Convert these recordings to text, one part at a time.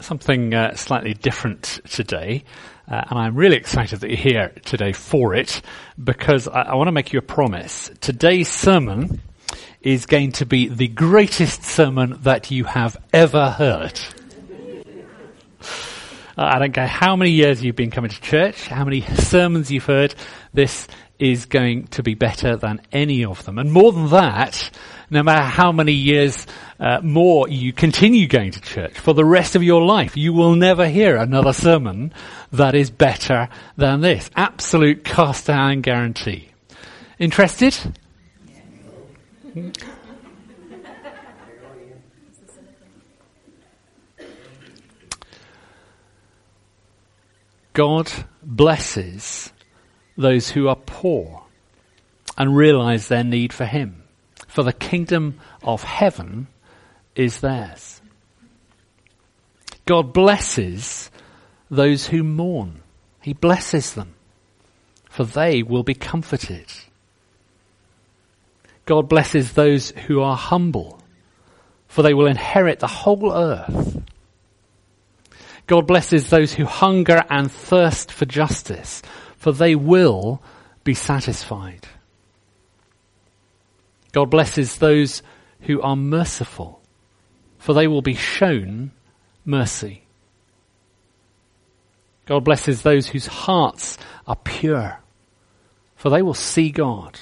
something slightly different today, and I'm really excited that you're here today for it, because I want to make you a promise. Today's sermon is going to be the greatest sermon that you have ever heard. I don't care how many years you've been coming to church, how many sermons you've heard, this is going to be better than any of them. And more than that, no matter how many years more you continue going to church, for the rest of your life, you will never hear another sermon that is better than this. Absolute cast iron guarantee. Interested? God blesses those who are poor and realize their need for him, for the kingdom of heaven is theirs. God blesses those who mourn. He blesses them, for they will be comforted. God blesses those who are humble, for they will inherit the whole earth. God blesses those who hunger and thirst for justice, for they will be satisfied. God blesses those who are merciful, for they will be shown mercy. God blesses those whose hearts are pure, for they will see God.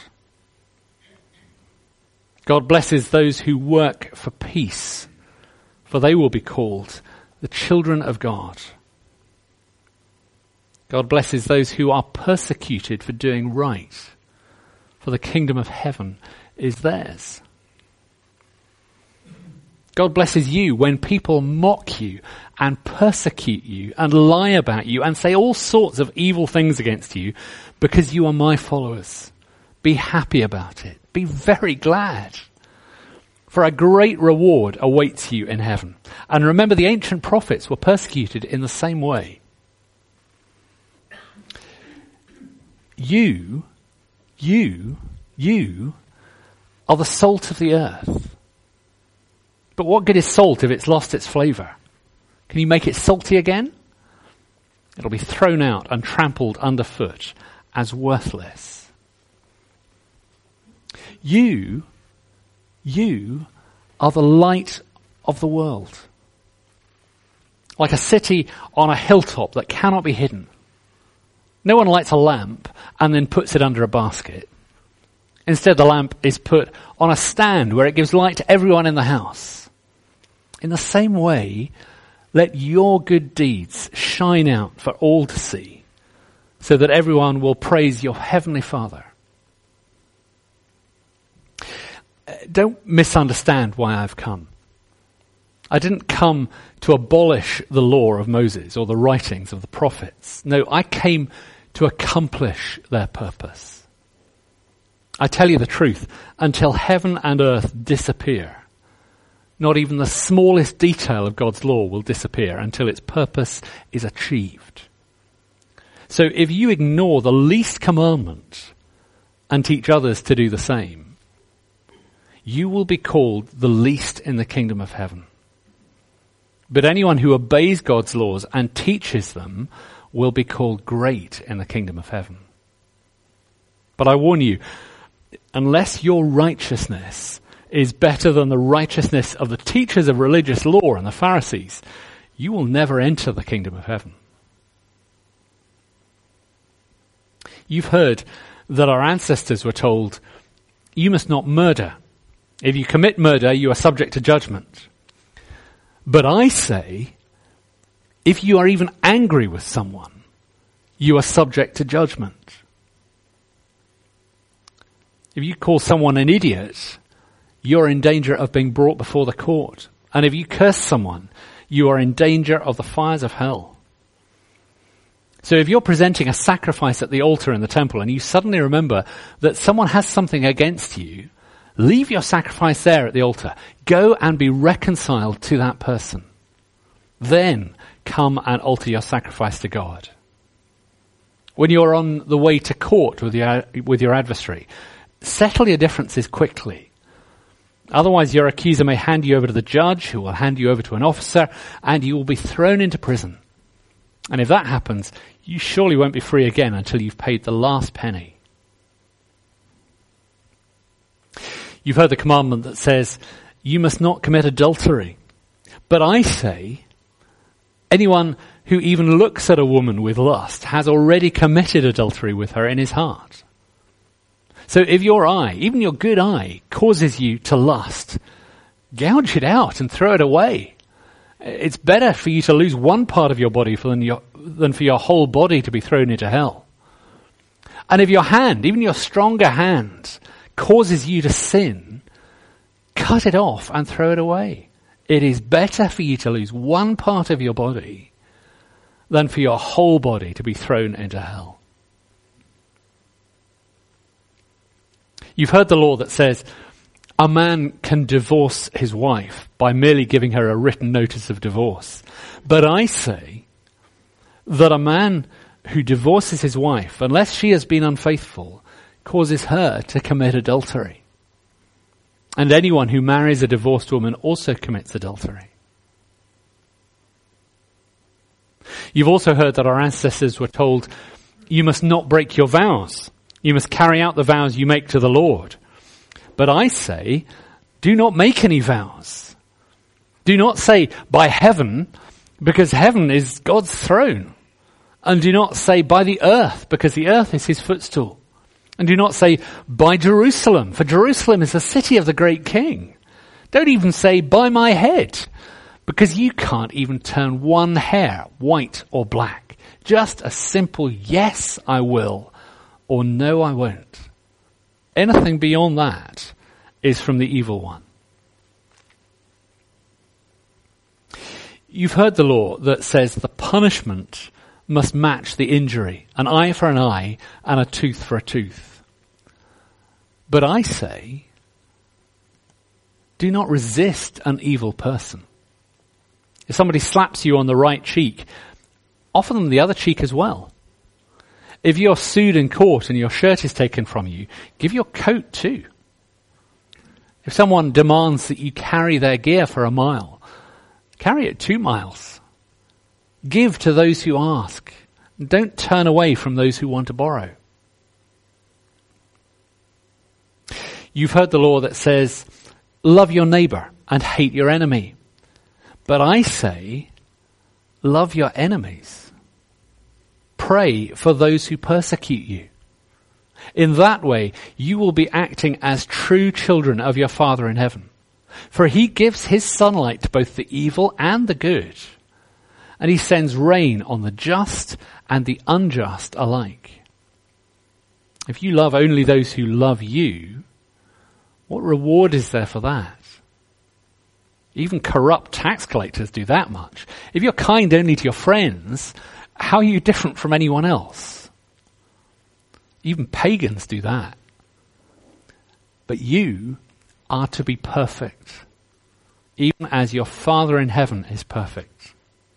God blesses those who work for peace, for they will be called the children of God. God blesses those who are persecuted for doing right, for the kingdom of heaven is theirs. God blesses you when people mock you and persecute you and lie about you and say all sorts of evil things against you because you are my followers. Be happy about it. Be very glad. For a great reward awaits you in heaven. And remember, the ancient prophets were persecuted in the same way. You are the salt of the earth. But what good is salt if it's lost its flavour? Can you make it salty again? It'll be thrown out and trampled underfoot as worthless. You are the light of the world. Like a city on a hilltop that cannot be hidden. No one lights a lamp and then puts it under a basket. Instead, the lamp is put on a stand where it gives light to everyone in the house. In the same way, let your good deeds shine out for all to see, so that everyone will praise your heavenly Father. Don't misunderstand why I've come. I didn't come to abolish the law of Moses or the writings of the prophets. No, I came to accomplish their purpose. I tell you the truth, until heaven and earth disappear, not even the smallest detail of God's law will disappear until its purpose is achieved. So if you ignore the least commandment and teach others to do the same, you will be called the least in the kingdom of heaven. But anyone who obeys God's laws and teaches them will be called great in the kingdom of heaven. But I warn you, unless your righteousness is better than the righteousness of the teachers of religious law and the Pharisees, you will never enter the kingdom of heaven. You've heard that our ancestors were told, you must not murder. If you commit murder, you are subject to judgment. But I say, if you are even angry with someone, you are subject to judgment. If you call someone an idiot, you're in danger of being brought before the court. And if you curse someone, you are in danger of the fires of hell. So if you're presenting a sacrifice at the altar in the temple and you suddenly remember that someone has something against you, leave your sacrifice there at the altar. Go and be reconciled to that person. Then come and alter your sacrifice to God. When you're on the way to court with your adversary, settle your differences quickly. Otherwise, your accuser may hand you over to the judge, who will hand you over to an officer, and you will be thrown into prison. And if that happens, you surely won't be free again until you've paid the last penny. You've heard the commandment that says, you must not commit adultery. But I say, anyone who even looks at a woman with lust has already committed adultery with her in his heart. So if your eye, even your good eye, causes you to lust, gouge it out and throw it away. It's better for you to lose one part of your body than for your whole body to be thrown into hell. And if your hand, even your stronger hand, causes you to sin, cut it off and throw it away. It is better for you to lose one part of your body than for your whole body to be thrown into hell. You've heard the law that says a man can divorce his wife by merely giving her a written notice of divorce. But I say that a man who divorces his wife, unless she has been unfaithful, causes her to commit adultery. And anyone who marries a divorced woman also commits adultery. You've also heard that our ancestors were told, you must not break your vows. You must carry out the vows you make to the Lord. But I say, do not make any vows. Do not say, by heaven, because heaven is God's throne. And do not say, by the earth, because the earth is his footstool. And do not say, by Jerusalem, for Jerusalem is the city of the great king. Don't even say, by my head, because you can't even turn one hair white or black. Just a simple yes, I will, or no, I won't. Anything beyond that is from the evil one. You've heard the law that says the punishment must match the injury, an eye for an eye and a tooth for a tooth. But I say, do not resist an evil person. If somebody slaps you on the right cheek, offer them the other cheek as well. If you're sued in court and your shirt is taken from you, give your coat too. If someone demands that you carry their gear for a mile, carry it 2 miles. Give to those who ask. Don't turn away from those who want to borrow. You've heard the law that says, love your neighbor and hate your enemy. But I say, love your enemies. Pray for those who persecute you. In that way, you will be acting as true children of your Father in heaven. For he gives his sunlight to both the evil and the good. And he sends rain on the just and the unjust alike. If you love only those who love you, what reward is there for that? Even corrupt tax collectors do that much. If you're kind only to your friends, how are you different from anyone else? Even pagans do that. But you are to be perfect, even as your Father in heaven is perfect.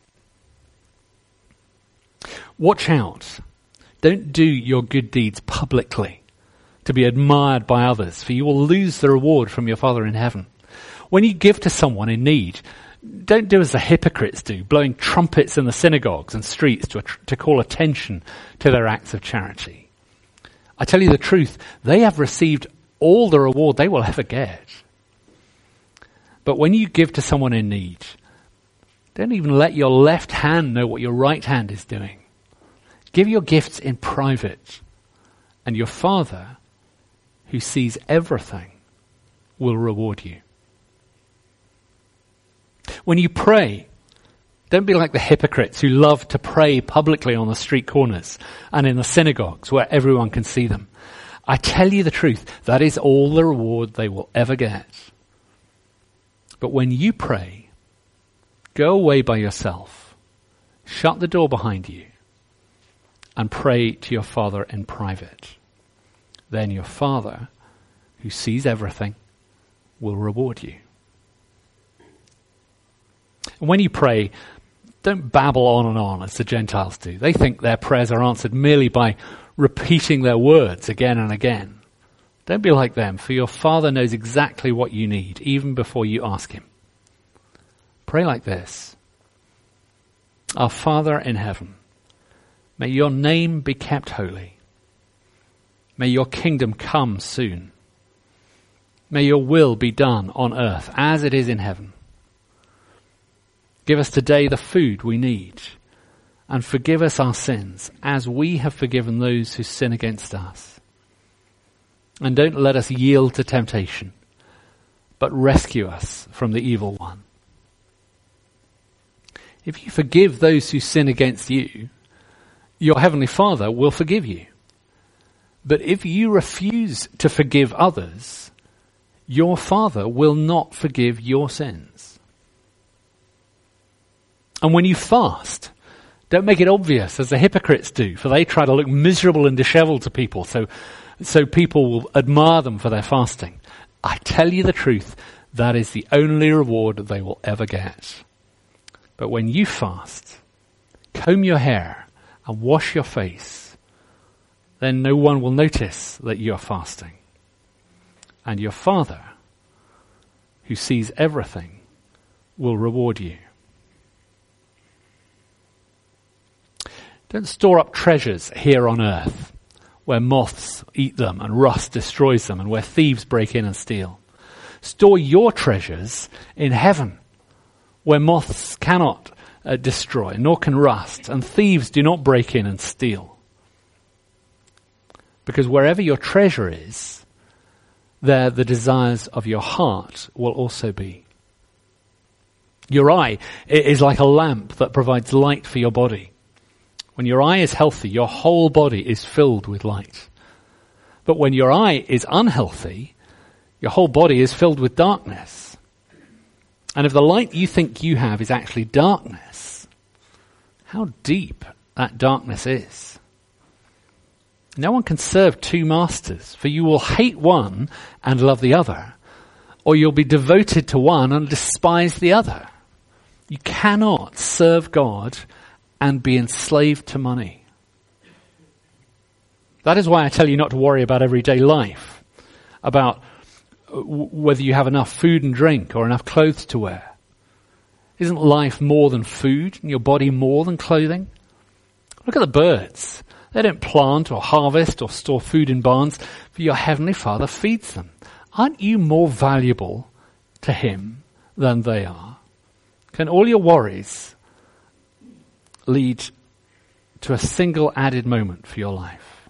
Watch out. Don't do your good deeds publicly to be admired by others, for you will lose the reward from your Father in heaven. When you give to someone in need, don't do as the hypocrites do, blowing trumpets in the synagogues and streets to call attention to their acts of charity. I tell you the truth, they have received all the reward they will ever get. But when you give to someone in need, don't even let your left hand know what your right hand is doing. Give your gifts in private, and your Father, who sees everything, will reward you. When you pray, don't be like the hypocrites who love to pray publicly on the street corners and in the synagogues where everyone can see them. I tell you the truth, that is all the reward they will ever get. But when you pray, go away by yourself, shut the door behind you, and pray to your Father in private. Then your Father, who sees everything, will reward you. And when you pray, don't babble on and on as the Gentiles do. They think their prayers are answered merely by repeating their words again and again. Don't be like them, for your Father knows exactly what you need, even before you ask him. Pray like this. Our Father in heaven, may your name be kept holy. May your kingdom come soon. May your will be done on earth as it is in heaven. Give us today the food we need, and forgive us our sins as we have forgiven those who sin against us. And don't let us yield to temptation, but rescue us from the evil one. If you forgive those who sin against you, your heavenly Father will forgive you. But if you refuse to forgive others, your Father will not forgive your sins. And when you fast, don't make it obvious as the hypocrites do, for they try to look miserable and disheveled to people, so people will admire them for their fasting. I tell you the truth, that is the only reward they will ever get. But when you fast, comb your hair and wash your face, then no one will notice that you are fasting. And your Father, who sees everything, will reward you. Don't store up treasures here on earth, where moths eat them and rust destroys them, and where thieves break in and steal. Store your treasures in heaven, where moths cannot destroy, nor can rust, and thieves do not break in and steal. Because wherever your treasure is, there the desires of your heart will also be. Your eye is like a lamp that provides light for your body. When your eye is healthy, your whole body is filled with light. But when your eye is unhealthy, your whole body is filled with darkness. And if the light you think you have is actually darkness, how deep that darkness is. No one can serve two masters, for you will hate one and love the other, or you'll be devoted to one and despise the other. You cannot serve God and be enslaved to money. That is why I tell you not to worry about everyday life, about whether you have enough food and drink or enough clothes to wear. Isn't life more than food and your body more than clothing? Look at the birds. They don't plant or harvest or store food in barns, for your heavenly Father feeds them. Aren't you more valuable to him than they are? Can all your worries lead to a single added moment for your life?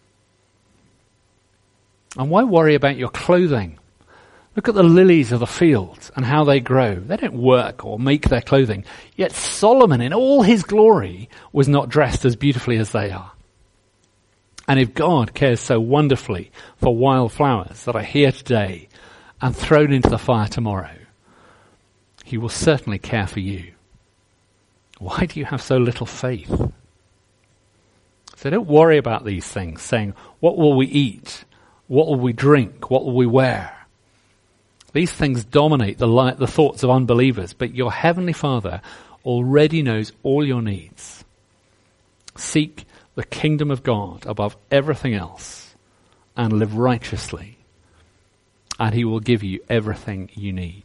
And why worry about your clothing? Look at the lilies of the field and how they grow. They don't work or make their clothing. Yet Solomon in all his glory was not dressed as beautifully as they are. And if God cares so wonderfully for wild flowers that are here today and thrown into the fire tomorrow, he will certainly care for you. Why do you have so little faith? So don't worry about these things, saying, what will we eat? What will we drink? What will we wear? These things dominate the thoughts of unbelievers, but your heavenly Father already knows all your needs. Seek the kingdom of God above everything else and live righteously, and he will give you everything you need.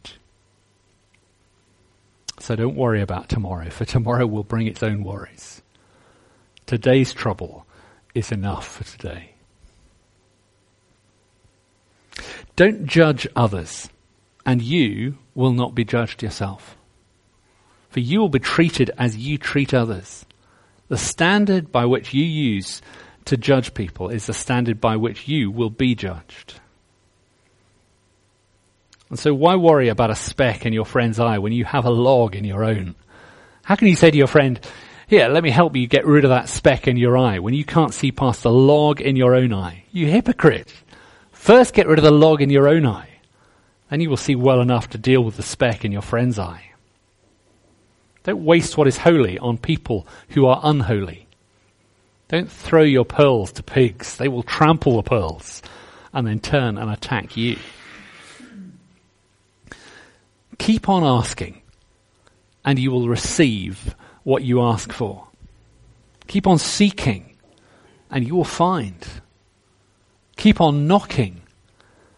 So don't worry about tomorrow, for tomorrow will bring its own worries. Today's trouble is enough for today. Don't judge others, and you will not be judged yourself. For you will be treated as you treat others. The standard by which you use to judge people is the standard by which you will be judged. And so why worry about a speck in your friend's eye when you have a log in your own? How can you say to your friend, here, let me help you get rid of that speck in your eye, when you can't see past the log in your own eye? You hypocrite. First get rid of the log in your own eye, then you will see well enough to deal with the speck in your friend's eye. Don't waste what is holy on people who are unholy. Don't throw your pearls to pigs. They will trample the pearls and then turn and attack you. Keep on asking, and you will receive what you ask for. Keep on seeking, and you will find. Keep on knocking,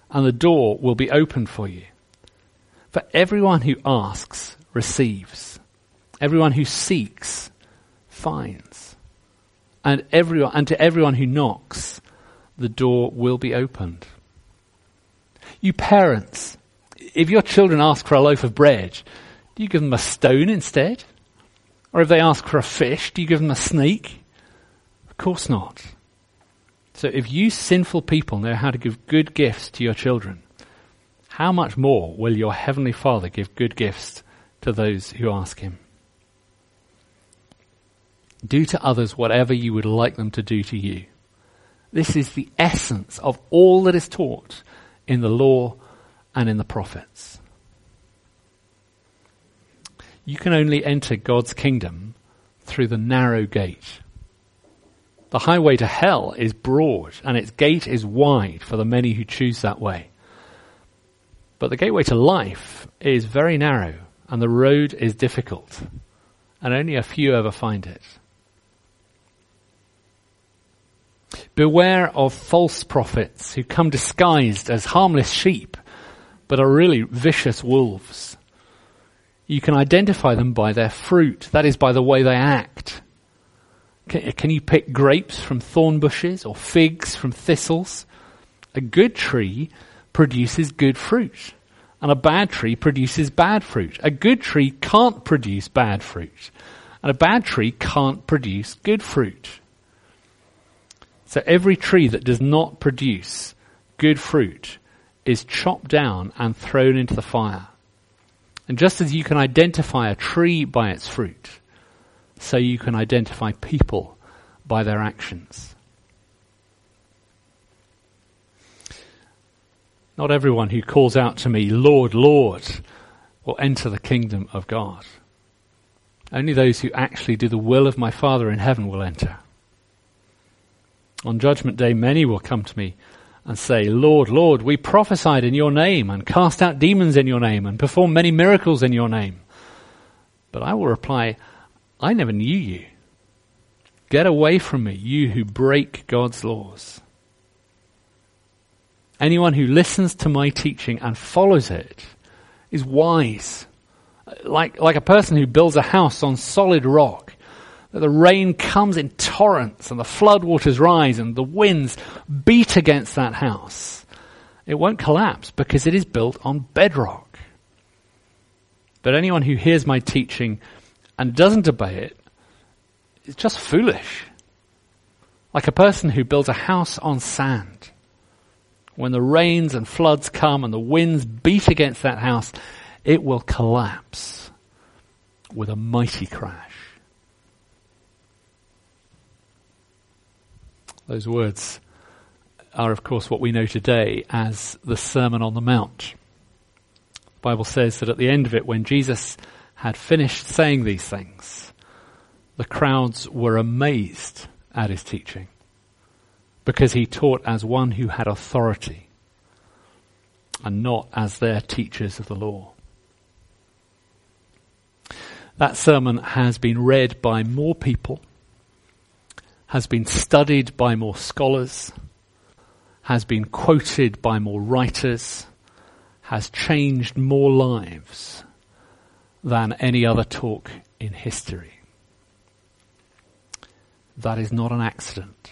and the door will be opened for you. For everyone who asks receives. Everyone who seeks finds. And to everyone who knocks, the door will be opened. You parents, if your children ask for a loaf of bread, do you give them a stone instead? Or if they ask for a fish, do you give them a snake? Of course not. So if you sinful people know how to give good gifts to your children, how much more will your heavenly Father give good gifts to those who ask him? Do to others whatever you would like them to do to you. This is the essence of all that is taught in the law and in the prophets. You can only enter God's kingdom through the narrow gate. The highway to hell is broad and its gate is wide for the many who choose that way. But the gateway to life is very narrow and the road is difficult, and only a few ever find it. Beware of false prophets who come disguised as harmless sheep, but are really vicious wolves. You can identify them by their fruit, that is, by the way they act. Can you pick grapes from thorn bushes or figs from thistles? A good tree produces good fruit, and a bad tree produces bad fruit. A good tree can't produce bad fruit, and a bad tree can't produce good fruit. So every tree that does not produce good fruit is chopped down and thrown into the fire. And just as you can identify a tree by its fruit, so you can identify people by their actions. Not everyone who calls out to me, Lord, Lord, will enter the kingdom of God. Only those who actually do the will of my Father in heaven will enter. On Judgment Day, many will come to me and say, Lord, Lord, we prophesied in your name and cast out demons in your name and performed many miracles in your name. But I will reply, I never knew you. Get away from me, you who break God's laws. Anyone who listens to my teaching and follows it is wise, like a person who builds a house on solid rock. The rain comes in torrents and the floodwaters rise and the winds beat against that house. It won't collapse because it is built on bedrock. But anyone who hears my teaching and doesn't obey it is just foolish. Like a person who builds a house on sand. When the rains and floods come and the winds beat against that house, it will collapse with a mighty crash. Those words are, of course, what we know today as the Sermon on the Mount. The Bible says that at the end of it, when Jesus had finished saying these things, the crowds were amazed at his teaching, because he taught as one who had authority and not as their teachers of the law. That sermon has been read by more people, has been studied by more scholars, has been quoted by more writers, has changed more lives than any other talk in history. That is not an accident.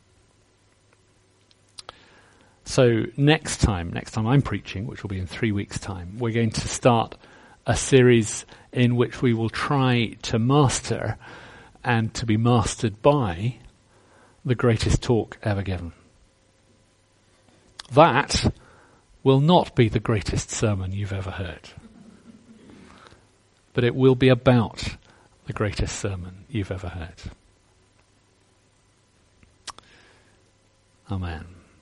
So next time I'm preaching, which will be in 3 weeks' time, we're going to start a series in which we will try to master and to be mastered by the greatest talk ever given. That will not be the greatest sermon you've ever heard, but it will be about the greatest sermon you've ever heard. Amen.